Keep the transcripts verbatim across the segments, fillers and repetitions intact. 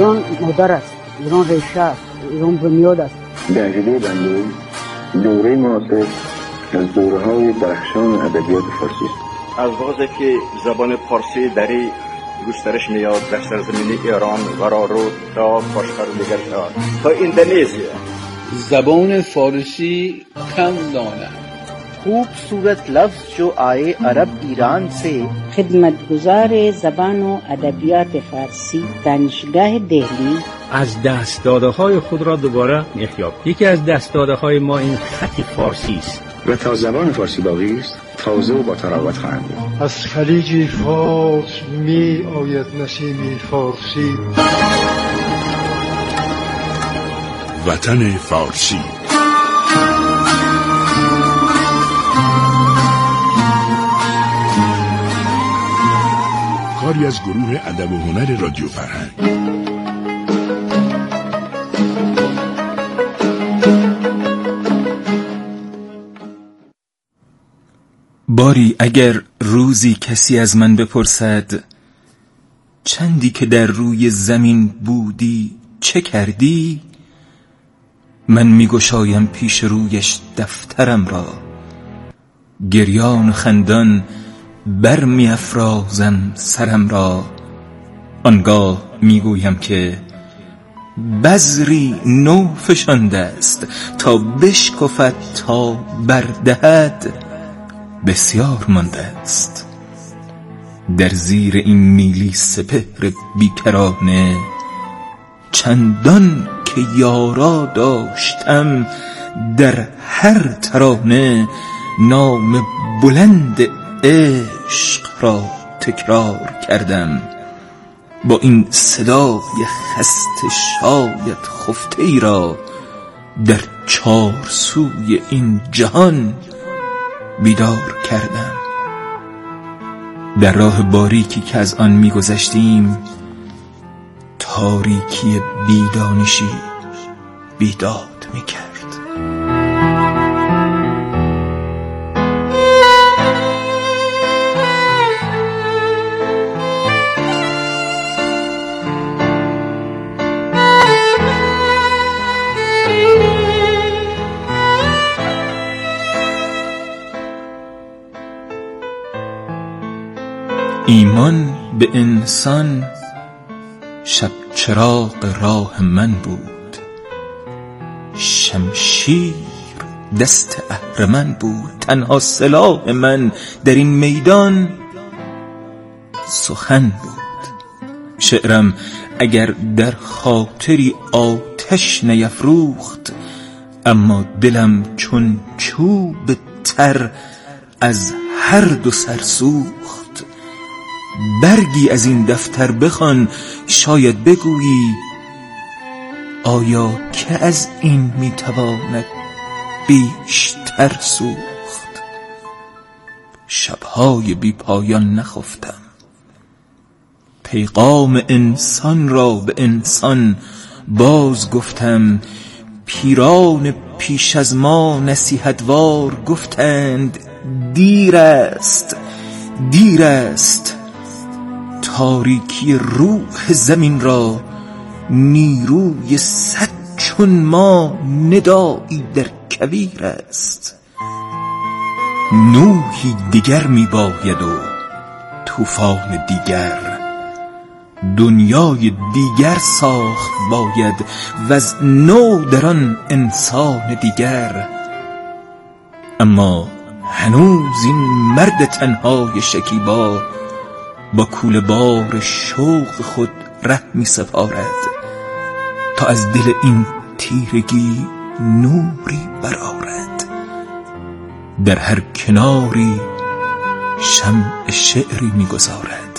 ایران مادر است، ایران ریشه است، ایران بنیاد است. در عقیده بنده دوره معاصر از دوره‌های درخشان ادبیات فارسی است. از وقتی که زبان فارسی در گسترش میاد در سرزمین ایران قرار تا باشتر دیگر تا اندونزیا، زبان فارسی کم دانند. خوبصورت لفظ جو آئے عرب ایران سے. خدمتگزار زبان و ادبیات فارسی دانشگاه دهلی از دست‌داده‌های خود را دوباره احیا. یکی از دست‌داده‌های ما این خط فارسی است و تا زبان فارسی باقی است تازه و با تراوت خواهد بود. از خلیج فارس می آید نسیم فارسی. وطن فارسی. کاری از گروه ادب و هنر رادیو فرهنگ. باری اگر روزی کسی از من بپرسد چندی که در روی زمین بودی چه کردی، من میگشایم پیش رویش دفترم را، گریان و خندان بر می افرازم سرم را. آنگاه میگویم که بذری نو فشانده است تا بشکفد تا بردهد بسیار مانده است. در زیر این نیلی سپهر بیکرانه چندان که یارا داشتم در هر ترانه، نام بلند عشق را تکرار کردم. با این صدای خسته شاید خفته ای را در چار سوی این جهان بیدار کردم. در راه باریکی که از آن می‌گذشتیم، تاریکی بیدانشی بیداد می‌کرد. ایمان به انسان شب چراغ راه من بود، شمشیر دست اهرمن بود. تنها سلاح من در این میدان سخن بود. شعرم اگر در خاطری آتش نیفروخت، اما دلم چون چوب تر از هر دو سر سوخت. برگی از این دفتر بخوان، شاید بگویی آیا که از این میتواند بیشتر سوخت. شبهای بی پایان نخفتم، پیغام انسان را به انسان باز گفتم. پیران پیش از ما نصیحتوار گفتند دیر است، دیر است. تاریکی روح زمین را نیروی صد چون ما ندایی در کویر است. نوحی دیگر می باید و طوفان دیگر، دنیای دیگر ساخت باید و از نو در آن انسان دیگر. اما هنوز این مرد تنهای شکیبا با کوله بار شوق خود ره می سپارد تا از دل این تیرگی نوری برآرد. در هر کناری شمع شعری می گذارد.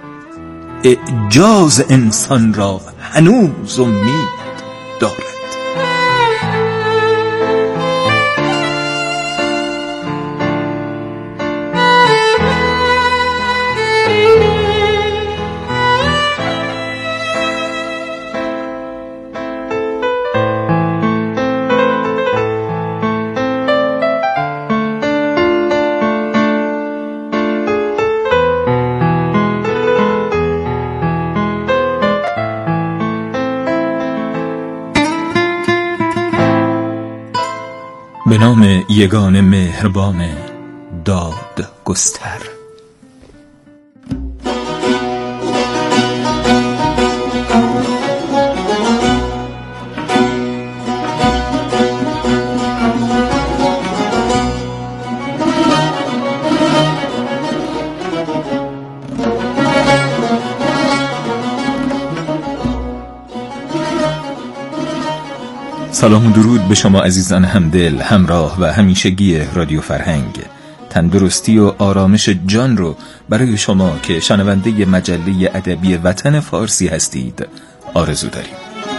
اعجاز انسان را هنوز امید دارد. یگان مهربان داد گستر. سلام و درود به شما عزیزان همدل، همراه و همیشگی رادیو فرهنگ. تندرستی و آرامش جان رو برای شما که شنونده مجله ادبی وطن فارسی هستید آرزو داریم.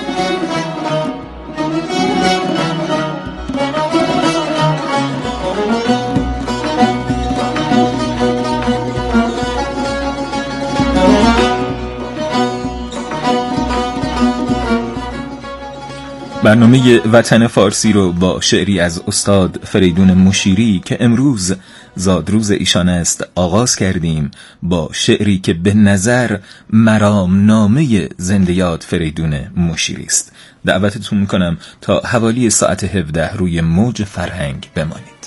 برنامه وطن فارسی رو با شعری از استاد فریدون مشیری که امروز زادروز ایشان است آغاز کردیم، با شعری که به نظر مرام نامه زنده یاد فریدون مشیری است. دعوتتون میکنم تا حوالی ساعت هفده روی موج فرهنگ بمانید.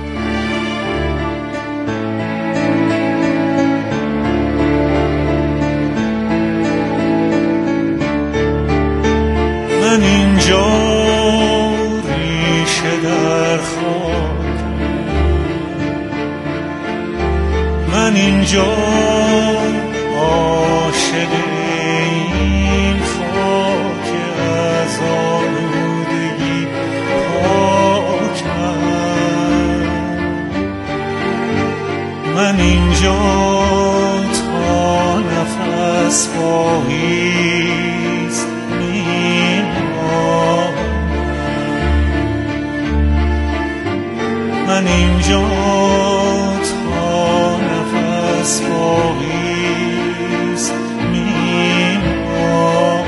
من اینجا ریشه در خاک، من اینجا عاشق این خاک از آلودگی پاکم، من اینجا تا نفس باقیست من اینجا تا نفس باقیست میمانم.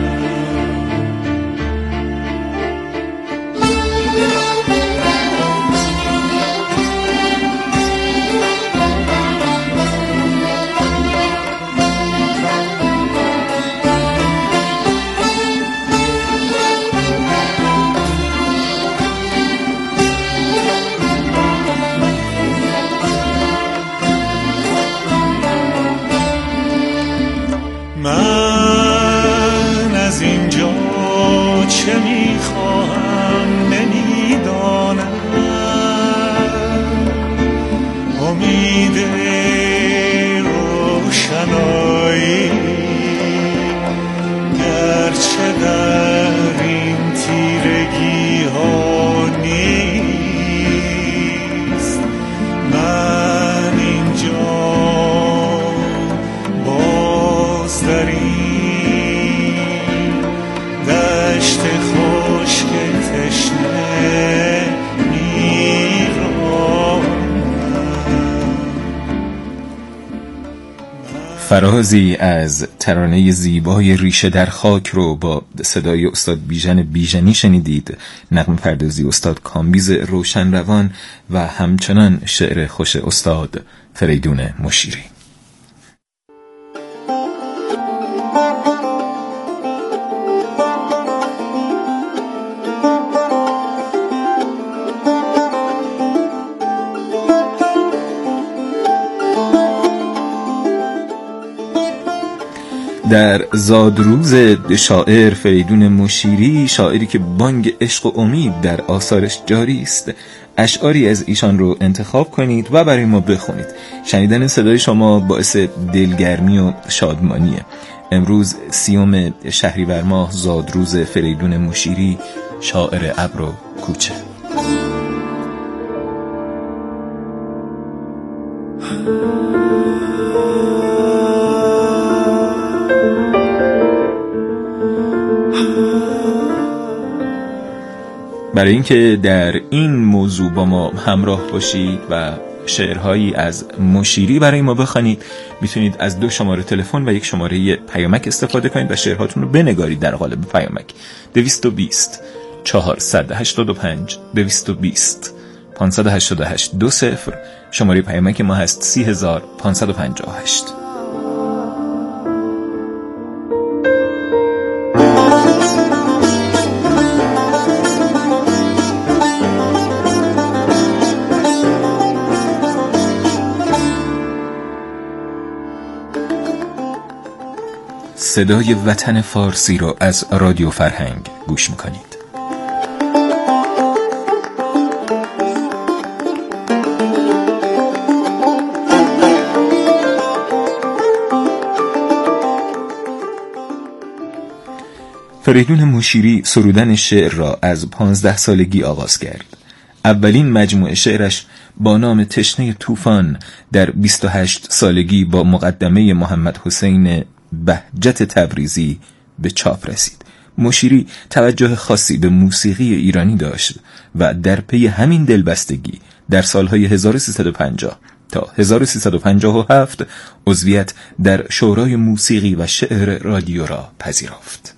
من از اینجا چه میخواهم نمیدانم، امید روشنایی گرچه در این تیرگی ها نیست، من اینجا در این دشت خشک تشنه میرانم. فرازی از ترانه زیبای ریشه در خاک رو با صدای استاد بیژن بیژنی شنیدید، نغمه پردازی استاد کامبیز روشنروان و همچنان شعر خوش استاد فریدون مشیری. در زادروز شاعر فریدون مشیری، شاعری که بانگ عشق و امید در آثارش جاری است، اشعاری از ایشان رو انتخاب کنید و برای ما بخونید. شنیدن صدای شما باعث دلگرمی و شادمانیه. امروز سیوم شهریور ماه، زادروز فریدون مشیری، شاعر ابر و کوچه. برای اینکه در این موضوع با ما همراه باشید و شعرهایی از مشیری برای ما بخوانید، میتونید از دو شماره تلفن و یک شماره پیامک استفاده کنید و شعرهاتون رو بنگارید در قالب پیامک. دویست و بیست چهارصد و هشتاد و پنج دویست و بیست پانصد و هشتاد و هشت دو صفر. شماره پیامک ما هست سی هزار پانصد و پنجاه و هشت. صدای وطن فارسی را از رادیو فرهنگ گوش میکنید. فریدون مشیری سرودن شعر را از پانزده سالگی آغاز کرد. اولین مجموعه شعرش با نام تشنه طوفان در بیست و هشت سالگی با مقدمه محمد حسین بهجت تبریزی به چاپ رسید. مشیری توجه خاصی به موسیقی ایرانی داشت و در پی همین دلبستگی در سالهای هزار و سیصد و پنجاه تا هزار و سیصد و پنجاه و هفت عضویت در شورای موسیقی و شعر رادیو را پذیرفت.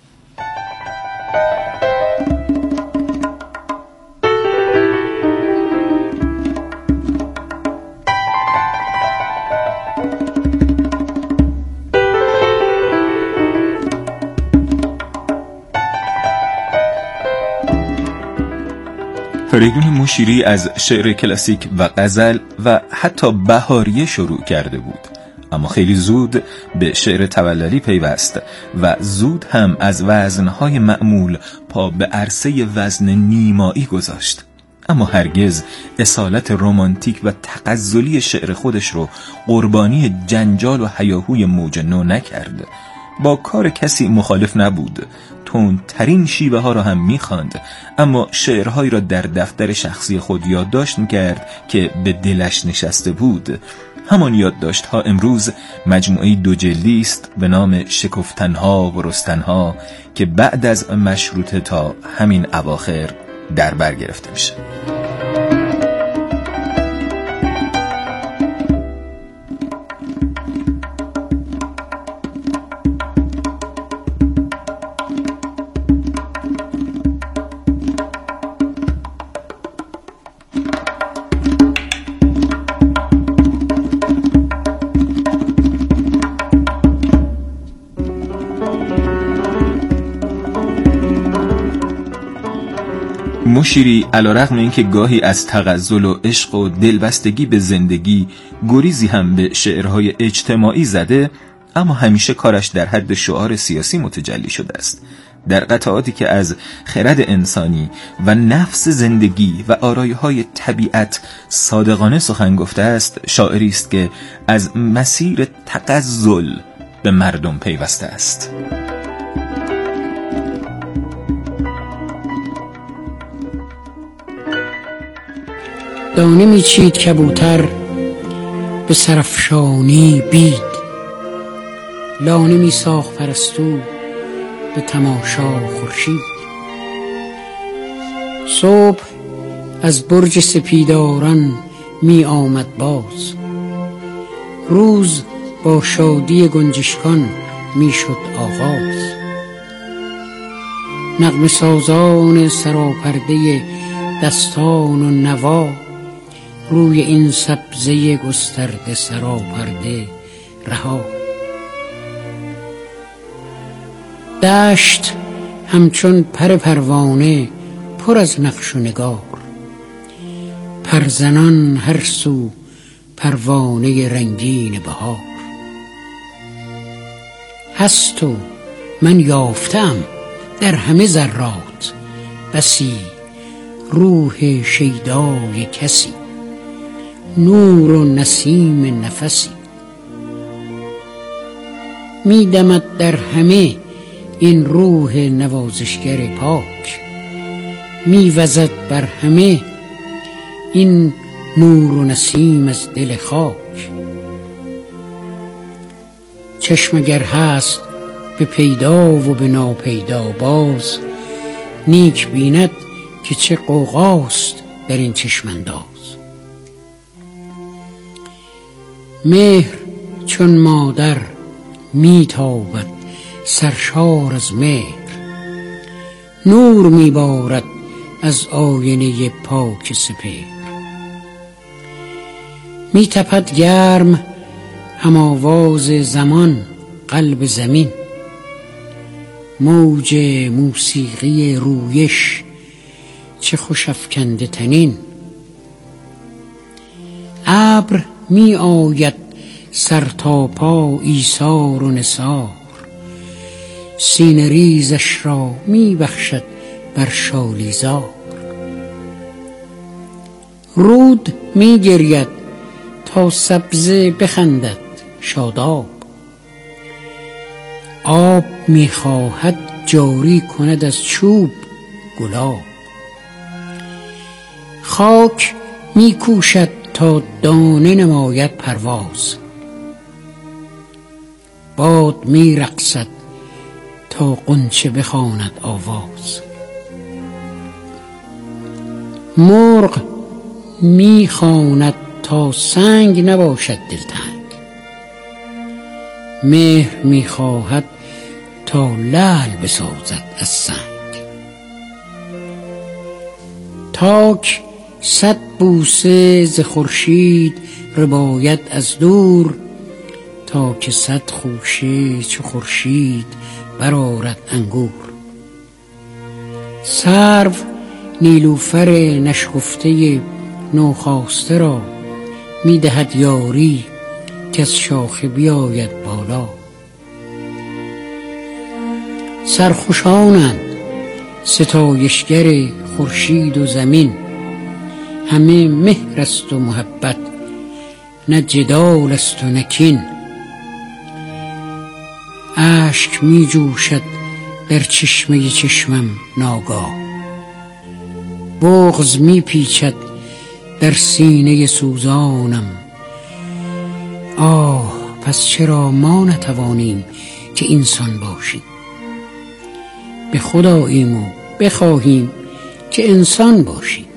فریدون مشیری از شعر کلاسیک و غزل و حتی بهاریه شروع کرده بود، اما خیلی زود به شعر توللی پیوست و زود هم از وزنهای معمول پا به عرصه وزن نیمایی گذاشت. اما هرگز اصالت رمانتیک و تغزلی شعر خودش رو قربانی جنجال و هیاهوی موج نو نکرد. با کار کسی مخالف نبود، تندترین شیوه ها را هم میخواند، اما شعرهایی را در دفتر شخصی خود یادداشت میکرد که به دلش نشسته بود. همان یادداشت ها امروز مجموعه دو جلدی است به نام شکفتنها و رستنها که بعد از مشروطه تا همین اواخر در بر گرفته میشه. مشیری علیرغم اینکه گاهی از تغزل و عشق و دلبستگی به زندگی گریزی هم به شعرهای اجتماعی زده، اما همیشه کارش در حد شعار سیاسی متجلی شده است. در قطعاتی که از خرد انسانی و نفس زندگی و آرایه‌های طبیعت صادقانه سخن گفته است، شاعری است که از مسیر تغزل به مردم پیوسته است. دانه میچید کبوتر به سرافشانی بید، لانه میساخت پرستو به تماشا خورشید. صبح از برج سپیداران می آمد باز، روز با شادی گنجشکان می شد آغاز. نغمه سازان سراپرده دستان و نوا روی این سبزه گسترده سراپرده رها. دشت همچون پر پروانه پر از نقش و نگار، پرزنان هر سو پروانه رنگین بهار. هست و من یافتم در همه ذرات بسی روح شیدای کسی، نور و نسیم نفسی. میدمد در همه این روح نوازشگر پاک، میوزد بر همه این نور و نسیم از دل خاک. چشم اگر هست به پیدا و به ناپیدا باز، نیک بیند که چه غوغاست در این چشم انداز. مهر چون مادر میتابد سرشار از مهر، نور میبارد از آینه پاک سپهر. میتپد گرم هم آواز زمان قلب زمین، موج موسیقی رویش چه خوش افکنده تنین. ابر می آید سر تا پا ایثار و نثار، سینه ریزش را می بخشد بر شالیزار. رود می گرید تا سبزه بخندد شاداب، آب می خواهد جاری کند از چوب گلاب. خاک می کوشد تا دانه نماید پرواز، باد می رقصد تا غنچه بخواند آواز. مرغ می خواند تا سنگ نباشد دلتنگ، مهر می خواهد تا لعل بسازد از سنگ. تاک صد بوسه ز خورشید رباید از دور، تا که صد خوشه چو خورشید برآرد انگور. سرو نیلوفر نشکفته نوخاسته را می دهد یاری که از شاخه بیاید بالا. سرخوشانند ستایشگر خورشید و زمین، همه مهر است و محبت نه جدال است و نه کین. اشک می جوشد در چشمه چشمم ناگاه، بغض می پیچد در سینه سوزانم. آه پس چرا ما نتوانیم که انسان باشیم؟ به خداییم و بخواهیم که انسان باشیم.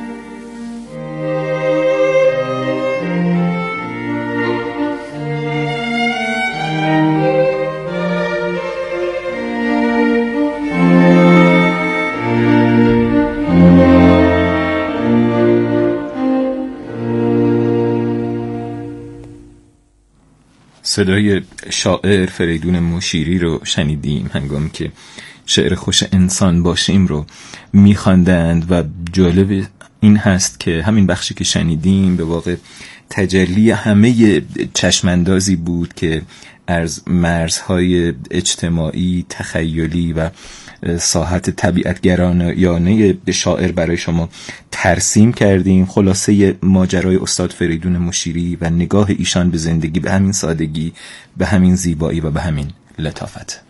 صدای شاعر فریدون مشیری رو شنیدیم هنگامی که شعر خوش انسان باشیم رو می‌خواندند و جالب این هست که همین بخشی که شنیدیم به واقع تجلی همه چشماندازی بود که از مرزهای اجتماعی، تخیلی و ساحت طبیعتگرایانه شاعر برای شما ترسیم کردیم. خلاصه ماجرای استاد فریدون مشیری و نگاه ایشان به زندگی به همین سادگی، به همین زیبایی و به همین لطافت.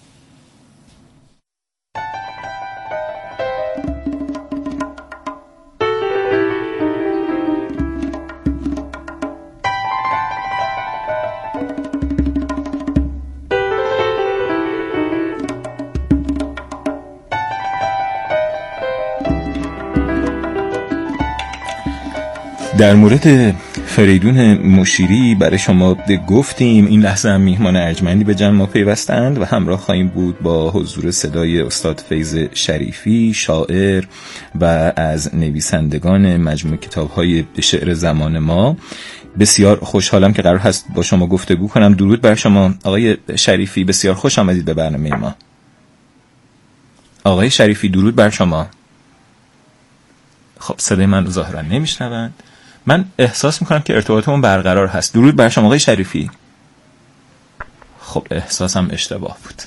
در مورد فریدون مشیری برای شما گفتیم. این لحظه هم میهمان ارجمندی به جمع ما پیوستند و همراه خواهیم بود با حضور صدای استاد فیض شریفی، شاعر و از نویسندگان مجموعه کتاب‌های شعر زمان ما. بسیار خوشحالم که قرار هست با شما گفتگو کنم. درود بر شما آقای شریفی، بسیار خوش آمدید به برنامه ما. آقای شریفی درود بر شما. خب صدای من رو ظاهرا نمیشنوند. من احساس میکنم که ارتباطمون برقرار هست. درود بر شما آقای شریفی. خب احساسم اشتباه بود.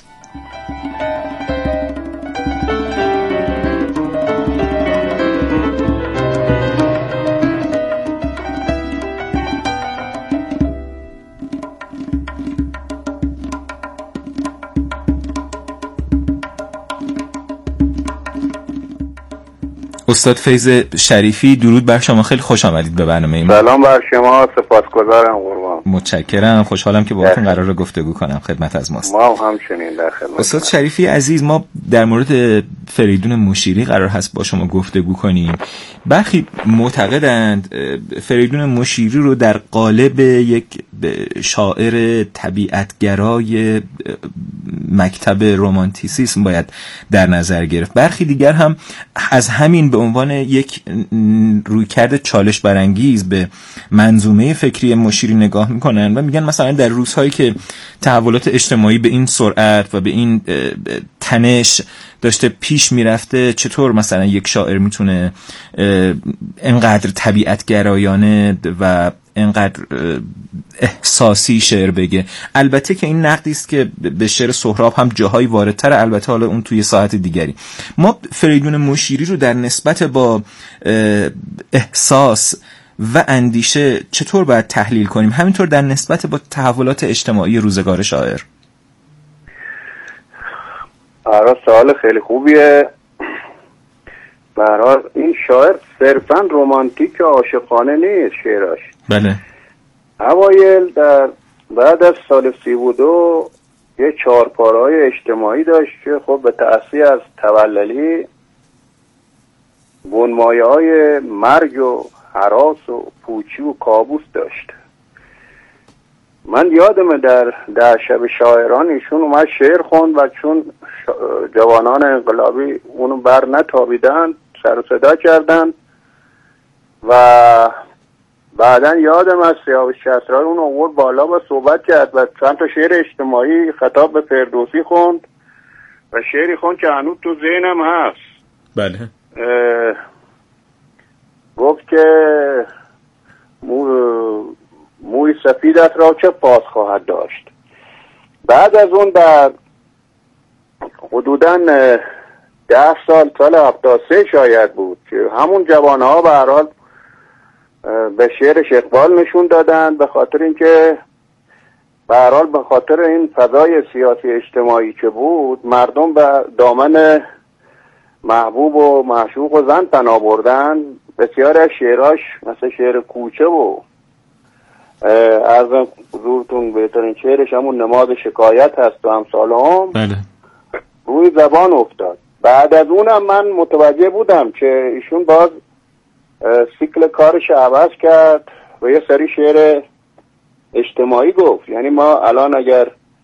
استاد فیض شریفی درود بر شما، خیلی خوش آمدید به برنامه ما. سلام بر شما، سپاسگزارم قربان. متشکرم، خوشحالم که باهاتون قراره گفتگو کنم. خدمت از ماست. ما هم همچنین در خدمت. استاد شریفی عزیز، ما در مورد فریدون مشیری قرار هست با شما گفتگو کنیم. برخی معتقدند فریدون مشیری رو در قالب یک شاعر طبیعتگرای مکتب رمانتیسیسم باید در نظر گرفت. برخی دیگر هم از همین به عنوان یک رویکرد چالش برانگیز به منظومه فکری مشیری نگاه میکنن و میگن مثلا در روزهایی که تحولات اجتماعی به این سرعت و به این تنش داشته پیش میرفته، چطور مثلا یک شاعر میتونه انقدر طبیعتگرایانه و انقدر احساسی شعر بگه. البته که این نقدی است که به شعر سهراب هم جاهایی واردتر، البته حالا اون توی ساعت دیگری. ما فریدون مشیری رو در نسبت با احساس و اندیشه چطور باید تحلیل کنیم، همینطور در نسبت با تحولات اجتماعی روزگار شاعر؟ آره سوال خیلی خوبیه. برای این شاعر صرفا رمانتیک و عاشقانه نیست شعراش. بله. اوایل در بعد از سال سی و دو یه چهارپاره‌های اجتماعی داشت که خب به تأثیر از توللی بنمایه‌های مرگ و هراس و پوچی و کابوس داشت. من یادمه در در شب شاعران ایشون اومد شعر خوند و چون جوانان انقلابی اونو بر نتابیدن سر و صدا کردن و بعدن یادم از سیاوش کسرای اون آورد بالا و صحبت کرد و چند تا شعر اجتماعی خطاب به فردوسی خوند و شعری خوند که هنوز تو ذهنم هست. بله. گفت که مو موی سفیدت را چه پاس خواهد داشت. بعد از اون در حدوداً ده سال سال هفتاد و سه شاید بود که همون جوانها به هر حال به شعرش اقبال نشون دادن، به خاطر اینکه به هر حال به خاطر این فضای سیاسی اجتماعی که بود مردم به دامن محبوب و معشوق و زن پناه بردن. بسیار از شعراش مثل شعر کوچه و از حضورتون بهترین شعرش همون نماد شکایت هست و امثال هم بله. روی زبان افتاد. بعد از اونم من متوجه بودم که ایشون باز سیکل کارش عوض کرد و یه سری شعر اجتماعی گفت. یعنی ما الان اگر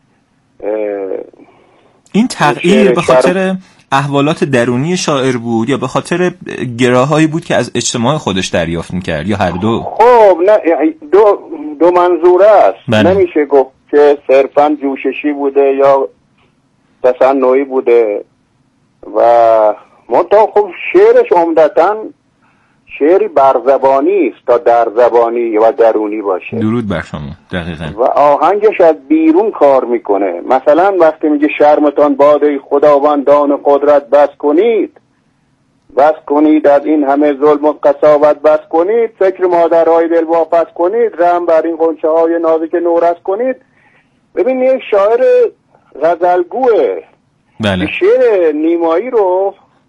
این تغییر به خاطر احوالات درونی شاعر بود یا به خاطر گراهایی بود که از اجتماع خودش دریافت میکرد یا هر دو؟ خب نه دو, دو منظوره است. بله. نمیشه گفت که صرفا جوششی بوده یا تصنعی بوده و منتها خب شعرش عمدتاً شعری برزبانی است تا در زبانی و درونی باشه. درود بر شما. دقیقاً. و آهنگش از بیرون کار میکنه. مثلا وقتی میگه شرمتان باده خداوندان قدرت بس کنید، بس کنید از این همه ظلم و قساوت بس کنید، فکر مادرهای دل واپس کنید، رحم بر این غنچه های نازک نورس کنید. ببین یک شاعر غزلگوه. بله. شعر نیمایی رو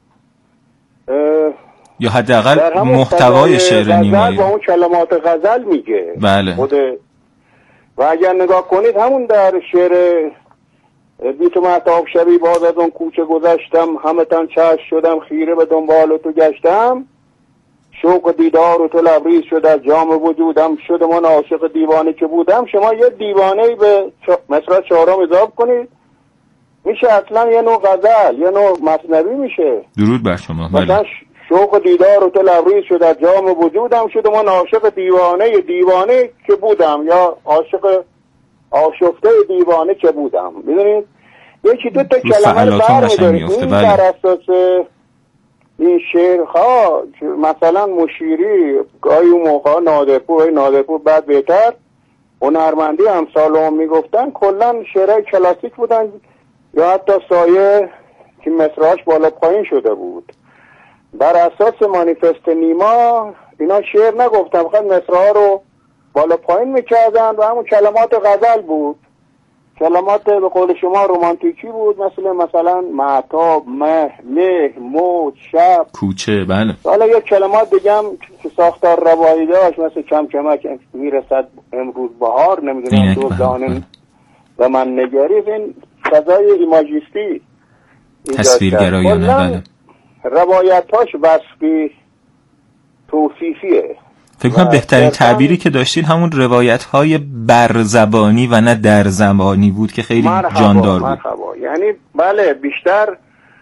یا حداقل محتوای شعر نیمایی با اون کلمات غزل میگه. بله. خود و اگر نگاه کنید همون در شعر بی تو مهتاب شبی باز از اون کوچه گذشتم، همه تن چشم شدم خیره به دنبال تو گشتم، شوق دیدار و تو لبریز شد از جام وجودم، شد من عاشق دیوانه که بودم. شما یه دیوانه‌ای به مصرع چهارم اضافه کنید میشه اصلا یه نوع غزل، یه نوع مثنوی میشه. درود بر شما. مثلا شوق دیدار و تو لبریز شد از جام وجودم، شد من عاشق دیوانه دیوانه که بودم یا عاشق آشفته دیوانه که بودم. میدونید یکی دو تا کلمه رو برمی‌دارید. این بر اساس این شعرها مثلا مشیری گاهی اون موقع نادرپور نادرپور بعد بهتر هنرمندی امثال هم میگفتن کلا شعرهای کلاسیک بودن یا حتی سایه که مصرعش بالا پایین شده بود. بر اساس مانیفست نیما اینا شعر نگفتن، فقط مصرع‌ها رو بالا پایین میکردن و همون کلمات غزل بود. کلمات به قول شما رومانتیکی بود، مثل مثلا مهتاب، مه، مه، موج، شب، کوچه. بله. حالا یک کلمات دیگه هم که ساختار روایی داشت مثل کم کمک میرسد امروز بهار، نمیدونم دوزدان و من نگریز. این فضای ایماجیستی تصویرگرایانه. بله. روایتاش وصفی توصیفیه. فکر کنم بهترین تعبیری که داشتین همون روایت‌های برزبانی و نه در زبانی بود که خیلی مرحبا، جاندار بود. مرحبا. یعنی بله بیشتر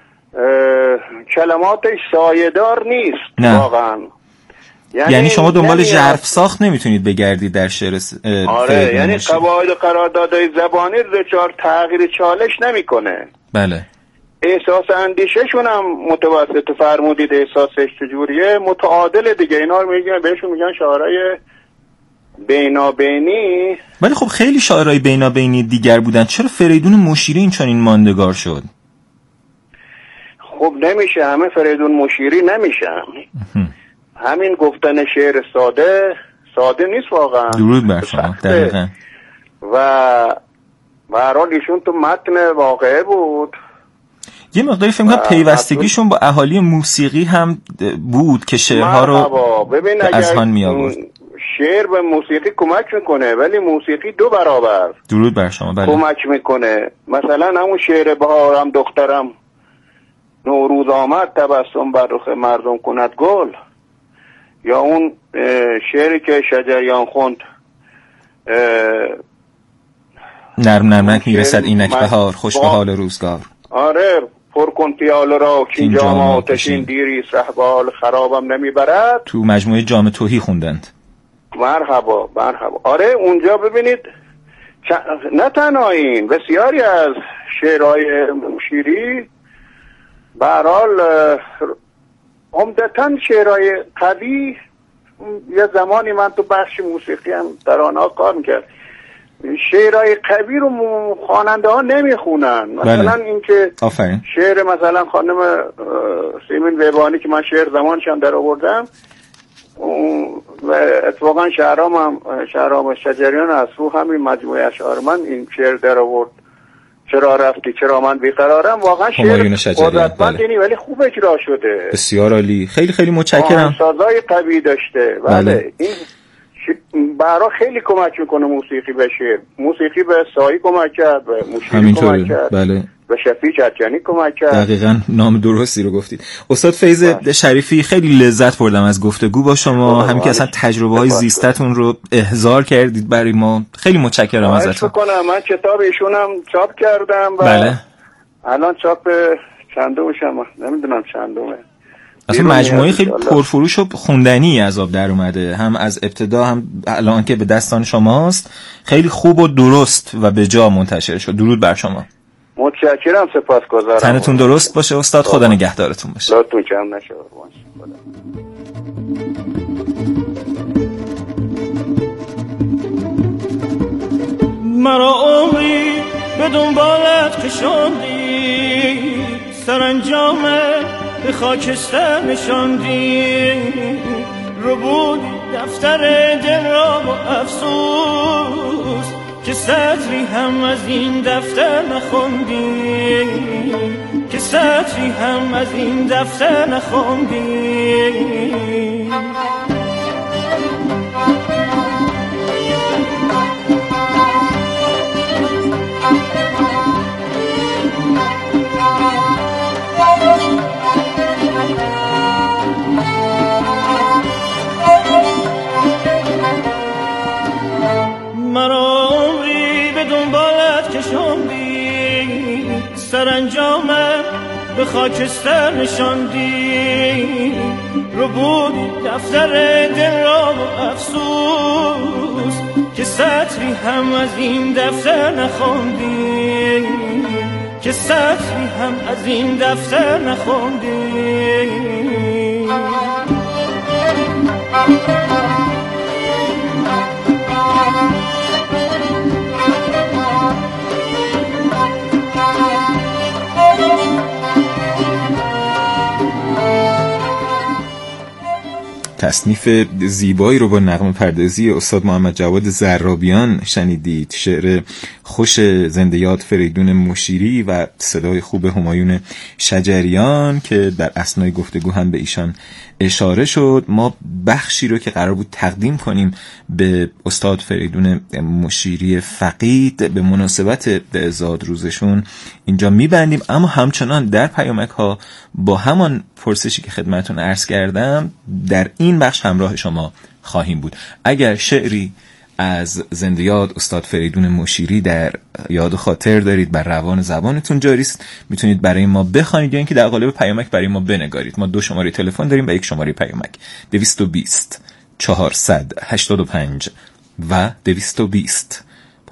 کلماتش سایه‌دار نیست. نه. واقعا یعنی, یعنی شما دنبال ژرف ساخت نمیتونید بگردید در شعر. آره یعنی قواعد و قراردادهای زبانی دچار تغییر چالش نمیکنه. بله. احساس اندیشهشون هم متوسط فرمودید احساسش چجوریه متعادل دیگه. اینا رو میگن بهشون میگن شاعرای بینابینی. ولی خب خیلی شاعرای بینابینی دیگر بودن، چرا فریدون مشیری این چنین ماندگار شد؟ خب نمیشه، همه فریدون مشیری نمیشن. همین گفتن شعر ساده ساده نیست واقعا. درود بر شما. دقیقاً. و به هر حال ایشون تو متن واقعه بود. یه مقداری فکر کنم پیوستگیشون با اهالی موسیقی هم بود که شعرها رو اذهان می آورد. شعر به موسیقی کمک میکنه ولی موسیقی دو برابر درود بر شما بله. کمک میکنه. مثلا همون شعر بهارم دخترم نوروز آمد تبسم بر رخ مردم کند گل، یا اون شعری که شجریان خوند نرم نرمک میرسد اینک بهار خوش به حال روزگار. آره پر کن پیاله را که این جام آتشین دیری رهبال خرابم نمیبرد. تو مجموعه جام تهی خوندند. مرحبا مرحبا. آره اونجا ببینید چ... نه تنها این، بسیاری از شعرهای مشیری به هر حال عمدتاً شعرهای قوی. یه زمانی من تو بخش موسیقی هم در آنها کار میکرد، شعرهای قوی رو خواننده ها نمیخونن. مثلا بله. این که آفرین. شعر مثلا خانم سیمین ویبانی که من شعر زمانش هم در آوردم و اتفاقا شهرام هم شهرام شجریان از رو همین مجموعه اشعار من این شعر در آورد، چرا رفتی چرا من بیقرارم. واقعا شعر قدرتمندی بله. ولی خوب اجرا شده، بسیار عالی. خیلی خیلی متشکرم. سازای قوی داشته بله, بله. این برای خیلی کمک میکنه موسیقی به شعر. موسیقی به سایی کمک کرد، به موسیقی کمک کرد بله. به شفیع چچنی کمک کرد. دقیقاً نام درستی رو گفتید. استاد فیض بله. شریفی خیلی لذت بردم از گفتگو با شما، هم که اصلا تجربه های زیستتون رو احضار کردید برای ما. خیلی متشکرم ازتون. من کتاب ایشونم چاپ کردم و بله. الان چاپ چندمشم نمیدونم چندمه. اصلا مجموعه خیلی پرفروش و خوندنی از آب در اومده، هم از ابتدا هم الان که به دستان شماست. خیلی خوب و درست و به جا منتشر شد. درود بر شما. متشکرم، سپاسگزارم. تنتون درست باشه استاد، خدا نگهدارتون باشه. لطفاً کم نشه. مرا عمری به دنبالت کشاندی، سرانجامه به خاکستر نشاندی، رو بود دفتر دل را با افسوس که سطری هم از این دفتر نخوندی، که سطری هم از این دفتر نخوندی. مرا عمری به دنبالت کشاندی، سرانجامه به خاکستر نشاندی، رو بودی دفتر دل را با افسوس که سطری هم از این دفتر نخوندی، که سطری هم از این دفتر نخوندی. تصنیف زیبایی رو با نغمه پردازی استاد محمد جواد زرابیان شنیدید. شعر خوش زنده یاد فریدون مشیری و صدای خوب همایون شجریان که در اثنای گفتگو هم به ایشان اشاره شد. ما بخشی رو که قرار بود تقدیم کنیم به استاد فریدون مشیری فقید به مناسبت زاد روزشون اینجا میبندیم، اما همچنان در پیامک ها با همان پرسشی که خدمتون عرض کردم در این بخش همراه شما خواهیم بود. اگر شعری از زنده یاد استاد فریدون مشیری در یاد و خاطر دارید، بر روان زبانتون جاری است، میتونید برای ما بخوانید یا اینکه در قالب پیامک برای ما بنگارید. ما دو شماره تلفن داریم و یک شماره پیامک: دویست و بیست چهارصد هشتاد و پنج و دویست و بیست